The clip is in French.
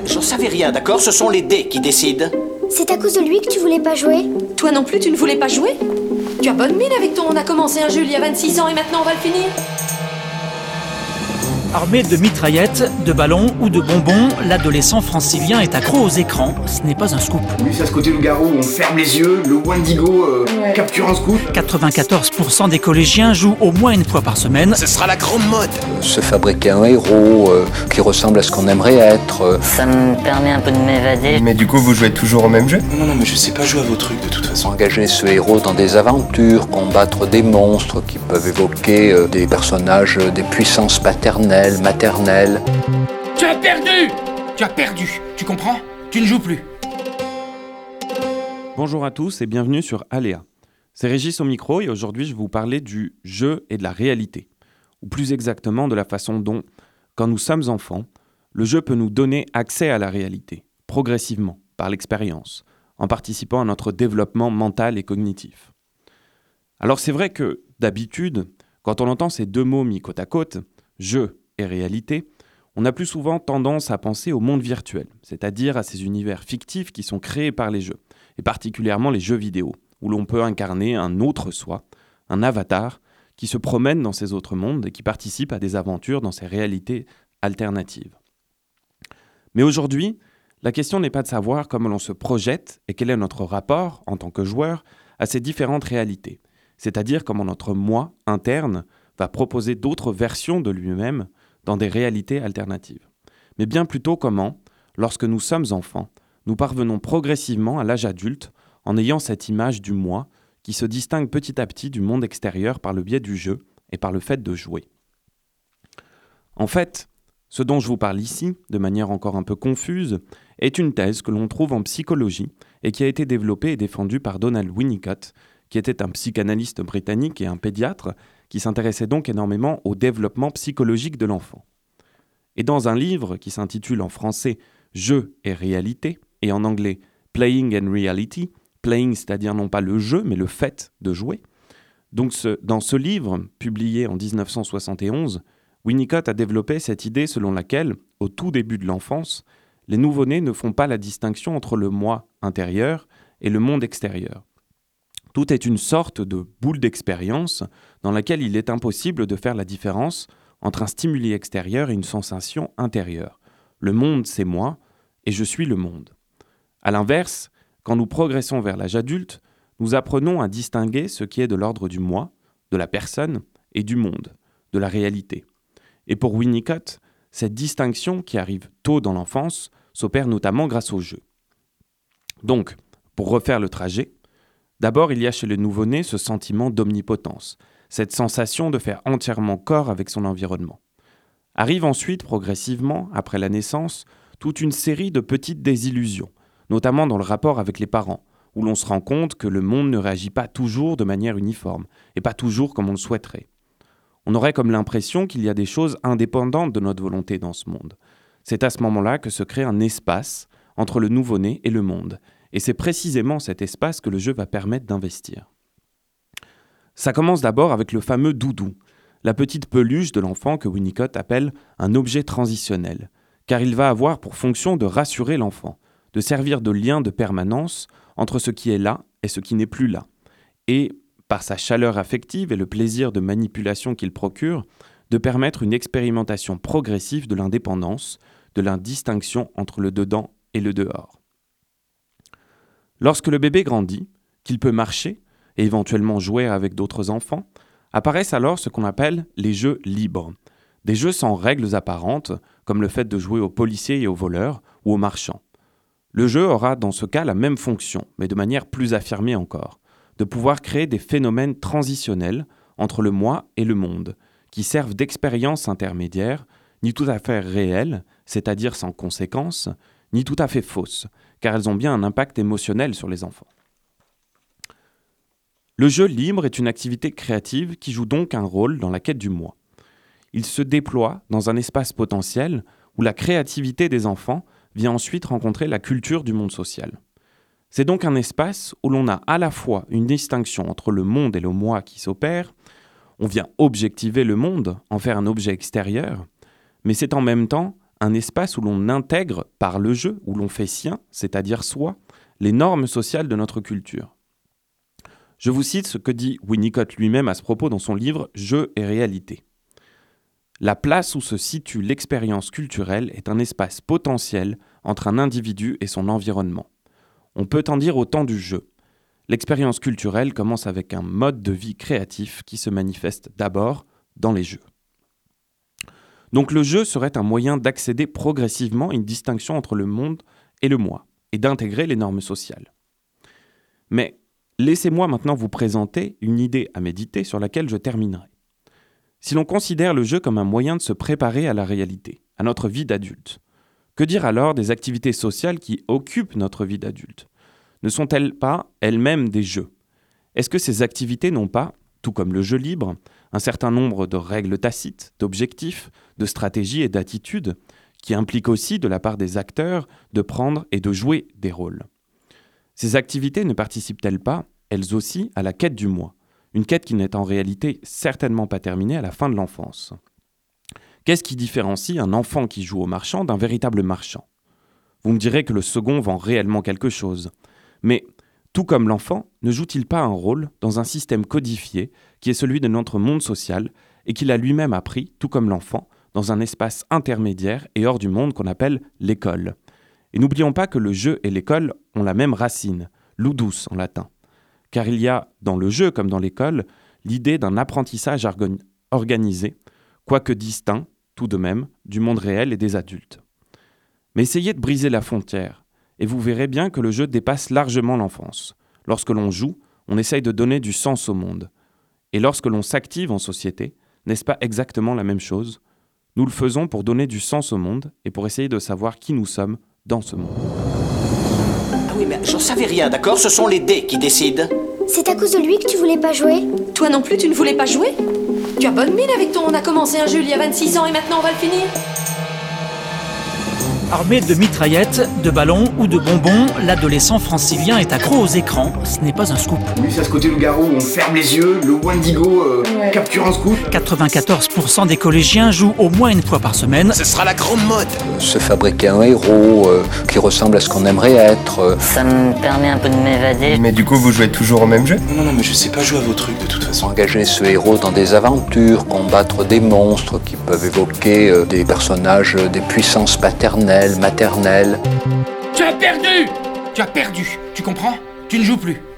j'en savais rien, d'accord? Ce sont les dés qui décident. C'est à cause de lui que tu voulais pas jouer? Toi non plus, tu ne voulais pas jouer? Tu as bonne mine avec ton on a commencé un jeu il y a 26 ans et maintenant on va le finir. Armé de mitraillettes, de ballons ou de bonbons, l'adolescent francilien est accro aux écrans. Ce n'est pas un scoop. Lui, c'est à ce côté loup-garou, on ferme les yeux, le Wendigo capture un scoop. 94% des collégiens jouent au moins une fois par semaine. Ce sera la grande mode. Se fabriquer un héros qui ressemble à ce qu'on aimerait être. Ça me permet un peu de m'évader. Mais du coup, vous jouez toujours au même jeu? Non, mais je sais pas jouer à vos trucs de toute façon. Engager ce héros dans des aventures, combattre des monstres qui peuvent évoquer des personnages des puissances paternelles, maternelle. Tu as perdu! Tu as perdu, tu comprends? Tu ne joues plus. Bonjour à tous et bienvenue sur Aléa. C'est Régis au micro et aujourd'hui je vais vous parler du jeu et de la réalité. Ou plus exactement de la façon dont, quand nous sommes enfants, le jeu peut nous donner accès à la réalité, progressivement, par l'expérience, en participant à notre développement mental et cognitif. Alors c'est vrai que, d'habitude, quand on entend ces deux mots mis côte à côte, jeu et réalité, on a plus souvent tendance à penser au monde virtuel, c'est-à-dire à ces univers fictifs qui sont créés par les jeux, et particulièrement les jeux vidéo, où l'on peut incarner un autre soi, un avatar, qui se promène dans ces autres mondes et qui participe à des aventures dans ces réalités alternatives. Mais aujourd'hui, la question n'est pas de savoir comment l'on se projette et quel est notre rapport, en tant que joueur, à ces différentes réalités, c'est-à-dire comment notre moi interne va proposer d'autres versions de lui-même dans des réalités alternatives. Mais bien plutôt comment, lorsque nous sommes enfants, nous parvenons progressivement à l'âge adulte en ayant cette image du moi qui se distingue petit à petit du monde extérieur par le biais du jeu et par le fait de jouer. En fait, ce dont je vous parle ici, de manière encore un peu confuse, est une thèse que l'on trouve en psychologie et qui a été développée et défendue par Donald Winnicott, qui était un psychanalyste britannique et un pédiatre, qui s'intéressait donc énormément au développement psychologique de l'enfant. Et dans un livre qui s'intitule en français « Jeu et réalité » et en anglais « Playing and Reality », playing c'est-à-dire non pas le jeu mais le fait de jouer, donc dans ce livre, publié en 1971, Winnicott a développé cette idée selon laquelle, au tout début de l'enfance, les nouveau-nés ne font pas la distinction entre le moi intérieur et le monde extérieur. Tout est une sorte de boule d'expérience dans laquelle il est impossible de faire la différence entre un stimuli extérieur et une sensation intérieure. Le monde, c'est moi, et je suis le monde. À l'inverse, quand nous progressons vers l'âge adulte, nous apprenons à distinguer ce qui est de l'ordre du moi, de la personne et du monde, de la réalité. Et pour Winnicott, cette distinction qui arrive tôt dans l'enfance s'opère notamment grâce au jeu. Donc, pour refaire le trajet, d'abord, il y a chez le nouveau-né ce sentiment d'omnipotence, cette sensation de faire entièrement corps avec son environnement. Arrive ensuite, progressivement, après la naissance, toute une série de petites désillusions, notamment dans le rapport avec les parents, où l'on se rend compte que le monde ne réagit pas toujours de manière uniforme, et pas toujours comme on le souhaiterait. On aurait comme l'impression qu'il y a des choses indépendantes de notre volonté dans ce monde. C'est à ce moment-là que se crée un espace entre le nouveau-né et le monde, et c'est précisément cet espace que le jeu va permettre d'investir. Ça commence d'abord avec le fameux doudou, la petite peluche de l'enfant que Winnicott appelle un objet transitionnel, car il va avoir pour fonction de rassurer l'enfant, de servir de lien de permanence entre ce qui est là et ce qui n'est plus là, et, par sa chaleur affective et le plaisir de manipulation qu'il procure, de permettre une expérimentation progressive de l'indépendance, de la distinction entre le dedans et le dehors. Lorsque le bébé grandit, qu'il peut marcher et éventuellement jouer avec d'autres enfants, apparaissent alors ce qu'on appelle les jeux libres, des jeux sans règles apparentes, comme le fait de jouer aux policiers et aux voleurs ou aux marchands. Le jeu aura dans ce cas la même fonction, mais de manière plus affirmée encore, de pouvoir créer des phénomènes transitionnels entre le moi et le monde, qui servent d'expériences intermédiaires, ni tout à fait réelles, c'est-à-dire sans conséquences, ni tout à fait fausses, car elles ont bien un impact émotionnel sur les enfants. Le jeu libre est une activité créative qui joue donc un rôle dans la quête du moi. Il se déploie dans un espace potentiel où la créativité des enfants vient ensuite rencontrer la culture du monde social. C'est donc un espace où l'on a à la fois une distinction entre le monde et le moi qui s'opère, on vient objectiver le monde, en faire un objet extérieur, mais c'est en même temps un espace où l'on intègre par le jeu, où l'on fait sien, c'est-à-dire soi, les normes sociales de notre culture. Je vous cite ce que dit Winnicott lui-même à ce propos dans son livre « Jeu et réalité ». La place où se situe l'expérience culturelle est un espace potentiel entre un individu et son environnement. On peut en dire autant du jeu. L'expérience culturelle commence avec un mode de vie créatif qui se manifeste d'abord dans les jeux. Donc le jeu serait un moyen d'accéder progressivement à une distinction entre le monde et le moi, et d'intégrer les normes sociales. Mais laissez-moi maintenant vous présenter une idée à méditer sur laquelle je terminerai. Si l'on considère le jeu comme un moyen de se préparer à la réalité, à notre vie d'adulte, que dire alors des activités sociales qui occupent notre vie d'adulte ? Ne sont-elles pas elles-mêmes des jeux ? Est-ce que ces activités n'ont pas, tout comme le jeu libre, un certain nombre de règles tacites, d'objectifs, de stratégies et d'attitudes qui impliquent aussi de la part des acteurs de prendre et de jouer des rôles ? Ces activités ne participent-elles pas, elles aussi, à la quête du moi ? Une quête qui n'est en réalité certainement pas terminée à la fin de l'enfance. Qu'est-ce qui différencie un enfant qui joue au marchand d'un véritable marchand ? Vous me direz que le second vend réellement quelque chose. Mais, tout comme l'enfant, ne joue-t-il pas un rôle dans un système codifié qui est celui de notre monde social et qu'il a lui-même appris, tout comme l'enfant, dans un espace intermédiaire et hors du monde qu'on appelle l'école ? Et n'oublions pas que le jeu et l'école ont la même racine, ludus en latin. Car il y a, dans le jeu comme dans l'école, l'idée d'un apprentissage organisé, quoique distinct, tout de même, du monde réel et des adultes. Mais essayez de briser la frontière, et vous verrez bien que le jeu dépasse largement l'enfance. Lorsque l'on joue, on essaye de donner du sens au monde. Et lorsque l'on s'active en société, n'est-ce pas exactement la même chose ? Nous le faisons pour donner du sens au monde et pour essayer de savoir qui nous sommes dans ce monde. Ah oui, mais j'en savais rien, d'accord ? Ce sont les dés qui décident. C'est à cause de lui que tu voulais pas jouer? Toi non plus, tu ne voulais pas jouer? Tu as bonne mine avec ton on a commencé un jeu il y a 26 ans et maintenant on va le finir? Armé de mitraillettes, de ballons ou de bonbons, l'adolescent francilien est accro aux écrans. Ce n'est pas un scoop. Lui, c'est à ce côté loup-garou où on ferme les yeux, le Wendigo capture un scoop. 94% des collégiens jouent au moins une fois par semaine. Ce sera la grande mode. Se fabriquer un héros qui ressemble à ce qu'on aimerait être. Ça me permet un peu de m'évader. Mais du coup, vous jouez toujours au même jeu ? Non, mais je sais pas jouer à vos trucs de toute façon. Engager ce héros dans des aventures, combattre des monstres qui peuvent évoquer des personnages des puissances paternelles, maternelles. Tu as perdu! Tu as perdu, tu comprends? Tu ne joues plus.